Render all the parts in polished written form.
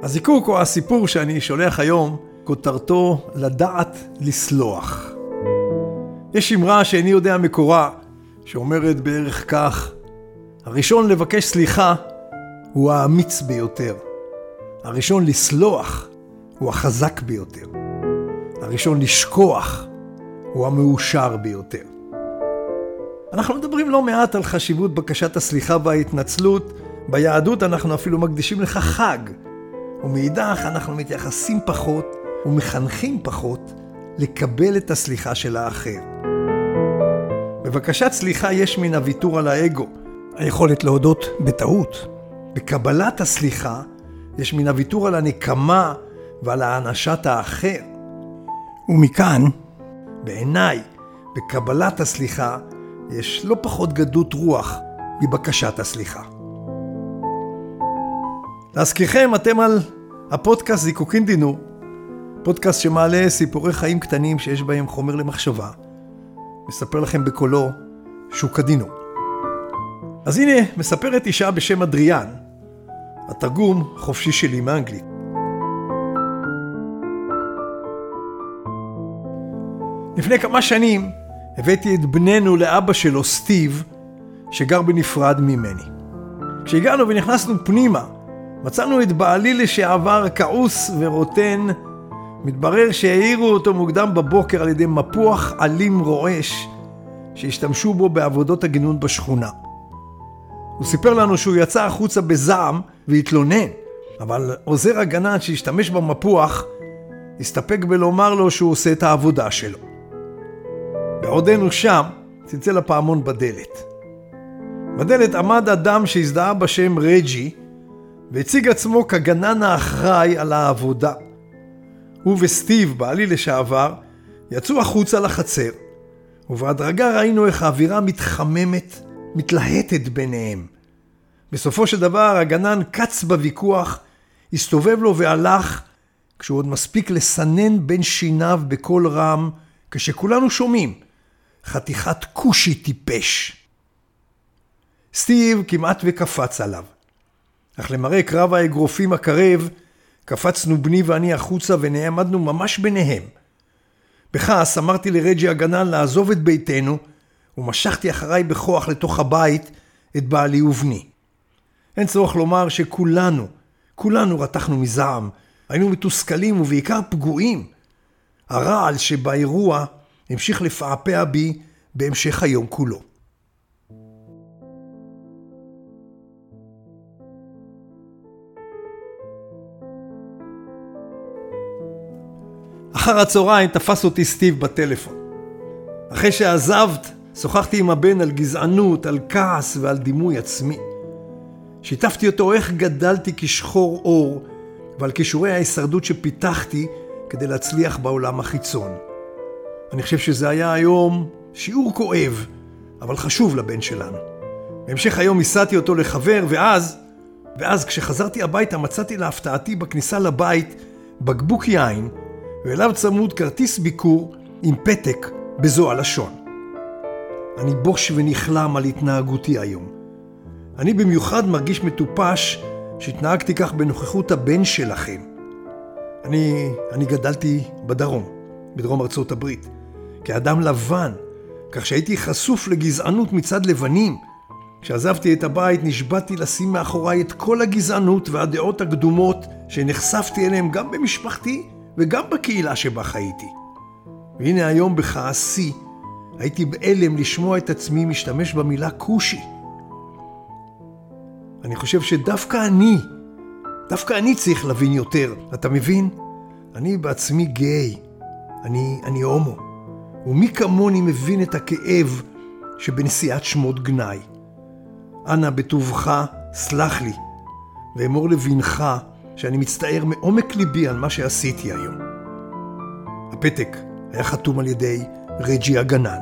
הזיקוק או הסיפור שאני שולח היום, כותרתו לדעת לסלוח. יש אמרה שאיני יודע מקורה, שאומרת בערך כך: הראשון לבקש סליחה הוא האמיץ ביותר. הראשון לסלוח הוא החזק ביותר. הראשון לשכוח הוא המאושר ביותר. אנחנו מדברים לא מעט על חשיבות בקשת הסליחה וההתנצלות. ביהדות אנחנו אפילו מקדישים לך חג. ומאידך אנחנו מתייחסים פחות ומחנכים פחות לקבל את הסליחה של האחר. בבקשת סליחה יש מן הוויתור על האגו, היכולת להודות בטעות. בקבלת הסליחה יש מן הוויתור על הנקמה ועל הענשת האחר. ומכאן, בעיניי, בקבלת הסליחה יש לא פחות גדות רוח מבקשת הסליחה. להזכירכם, אתם על הפודקאסט זיקוקין דינור, פודקאסט שמעלה סיפורי חיים קטנים שיש בהם חומר למחשבה. מספר לכם בקולו שוק הדינור. אז הנה, מספרת אישה בשם אדריאן, התרגום חופשי שלי מאנגלית. לפני כמה שנים הבאתי את בננו לאבא שלו, סטיב, שגר בנפרד ממני. כשהגענו ונכנסנו פנימה, מצאנו את בעלי לשעבר כעוס ורוטן. מתברר שהעירו אותו מוקדם בבוקר על ידי מפוח אלים רועש שהשתמשו בו בעבודות הגינון בשכונה. הוא סיפר לנו שהוא יצא החוצה בזעם והתלונן, אבל עוזר הגנן שהשתמש במפוח הסתפק בלומר לו שהוא עושה את העבודה שלו. בעודנו שם צלצל הפעמון בדלת. בדלת עמד אדם שהזדהה בשם רג'י והציג עצמו כגנן האחראי על העבודה. הוא וסטיב, בעלי לשעבר, יצאו החוצה לחצר, ובהדרגה ראינו איך האווירה מתחממת, מתלהטת ביניהם. בסופו של דבר הגנן קץ בוויכוח, הסתובב לו והלך, כשהוא עוד מספיק לסנן בין שיניו בקול רם, כשכולנו שומעים, חתיכת קושי טיפש. סטיב כמעט וקפץ עליו. אך למראה קרב האגרופים הקרב, קפצנו בני ואני החוצה ונעמדנו ממש ביניהם. בכעס אמרתי לרג'י הגנן לעזוב את ביתנו, ומשכתי אחריי בכוח לתוך הבית את בעלי ובני. אין צורך לומר שכולנו רתחנו מזעם, היינו מתוסכלים ובעיקר פגועים. הרעל שבאירוע המשיך לפעפע בי בהמשך היום כולו. אחר הצהריים תפס אותי סטיב בטלפון. אחרי שעזבת, שוחחתי עם הבן על גזענות, על כעס ועל דימוי עצמי. שיתפתי אותו איך גדלתי כשחור אור, ועל כישורי ההישרדות שפיתחתי כדי להצליח בעולם החיצון. אני חושב שזה היה היום שיעור כואב, אבל חשוב לבן שלנו. בהמשך היום הסעתי אותו לחבר, ואז כשחזרתי הביתה מצאתי להפתעתי בכניסה לבית בקבוק יין, ואליו צמוד כרטיס ביקור עם פתק בזו הלשון: אני בוש ונכלם על התנהגותי היום. אני במיוחד מרגיש מטופש שהתנהגתי כך בנוכחות הבן שלכם. אני גדלתי בדרום ארצות הברית, כאדם לבן, כך שהייתי חשוף לגזענות מצד לבנים. כשעזבתי את הבית נשבעתי לשים מאחוריי את כל הגזענות והדעות הקדומות שנחשפתי אליהם גם במשפחתי וגם בקהילה שבה חייתי. והנה היום בכעסי הייתי באלם לשמוע את עצמי משתמש במילה קושי. אני חושב שדווקא אני צריך להבין יותר. אתה מבין? אני בעצמי גיי. אני הומו. ומי כמוני מבין את הכאב שבנשיאת שמות גנאי. אנא בטובך סלח לי, ואמור לבנך שאני מצטער מעומק ליבי על מה שעשיתי היום. הפתק היה חתום על ידי רג'י הגנן.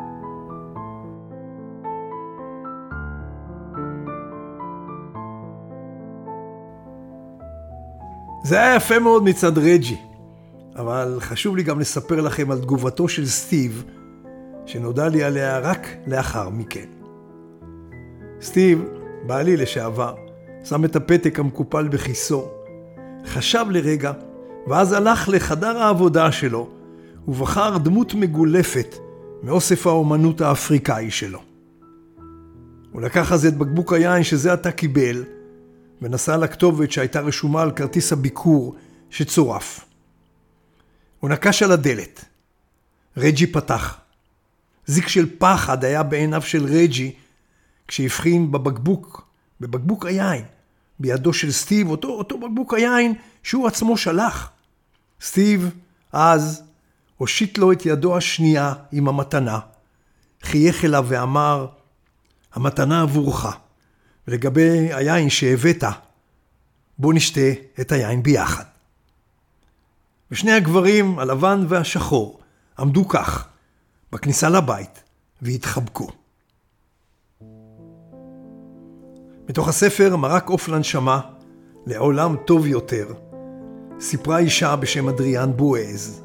זה היה יפה מאוד מצד רג'י, אבל חשוב לי גם לספר לכם על תגובתו של סטיב, שנודע לי עליה רק לאחר מכן. סטיב, בעלי לשעבר, שם את הפתק המקופל בכיסו, חשב לרגע, ואז הלך לחדר העבודה שלו, ובחר דמות מגולפת מאוסף האומנות האפריקאי שלו. הוא לקח אז את בקבוק היין שזה עתה קיבל, ונסע לכתובת שהייתה רשומה על כרטיס הביקור שצורף. הוא נקש על הדלת. רג'י פתח. זיק של פחד היה בעיניו של רג'י, כשהבחין בבקבוק היין, בידו של סטיב, אותו בקבוק היין שהוא עצמו שלח. סטיב אז הושיט לו את ידו השנייה עם המתנה, חייך אליו ואמר, המתנה עבורך, ולגבי היין שהבאת, בוא נשתה את היין ביחד. ושני הגברים, הלבן והשחור, עמדו כך, בכניסה לבית, והתחבקו. מתוך הספר מרק עוף לנשמה, לעולם טוב יותר, סיפרה אישה בשם אדריאן בועז.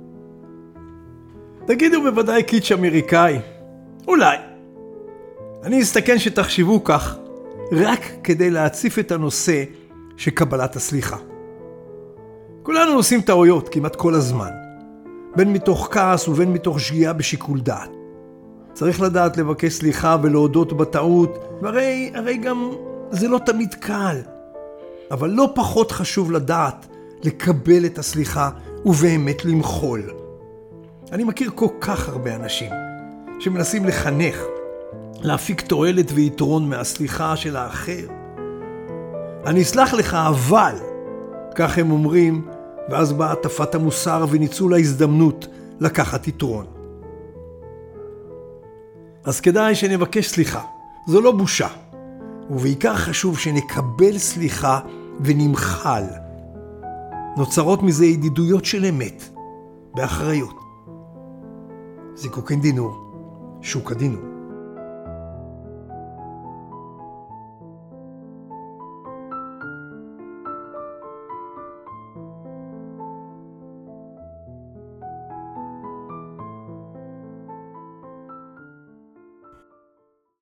תגידו בוודאי קיץ' אמריקאי, אולי. אני אסתכן שתחשבו כך, רק כדי להציף את הנושא של קבלת הסליחה. כולנו עושים טעויות כמעט כל הזמן, בין מתוך כעס ובין מתוך שגיאה בשיקול דעת. צריך לדעת לבקש סליחה ולהודות בטעות, והרי גם זה לא תמיד קל. אבל לא פחות חשוב לדעת לקבל את הסליחה ובאמת למחול. אני מכיר כל כך הרבה אנשים שמנסים לחנך, להפיק תועלת ויתרון מהסליחה של האחר. אני אסלח לך אבל, כך הם אומרים, ואז באה הטפת המוסר וניצול ההזדמנות לקחת יתרון. אז כדאי שנבקש סליחה, זו לא בושה, ובעיקר חשוב שנקבל סליחה ונמחל. נוצרות מזה ידידויות של אמת, באחריות. זיקוקין דינור, שוק הדינור.